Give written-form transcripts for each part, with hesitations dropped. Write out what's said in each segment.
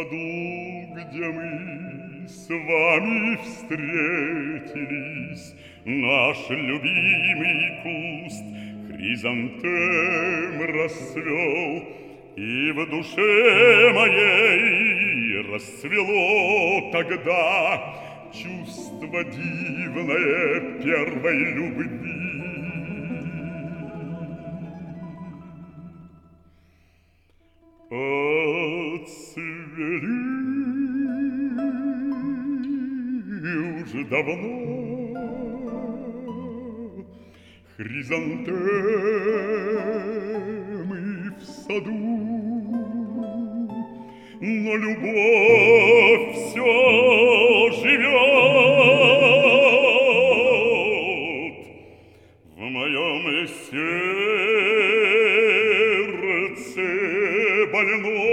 саду, где мы с вами встретились, наш любимый куст хризантем расцвел, и в душе моей расцвело тогда чувство дивное первой любви. Отцвели уже давно хризантемы в саду, но любовь все живет в моем сердце больном.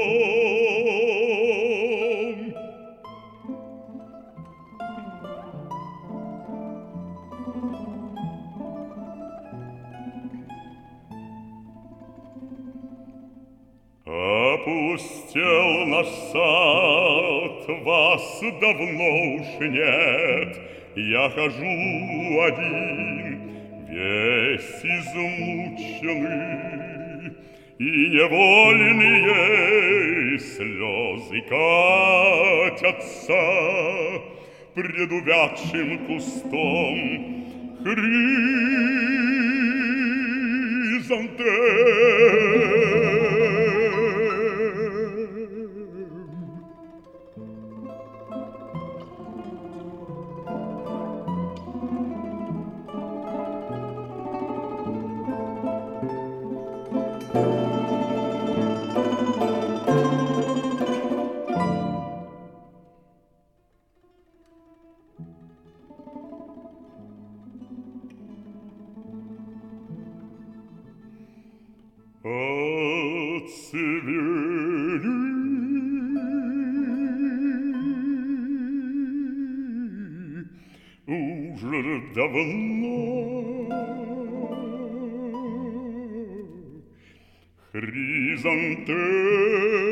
Опустел наш сад, вас давно уж нет, я хожу один, весь измученный, и невольные слезы катятся пред увядшим кустом хризантем. Отцвели уже давно хризантемы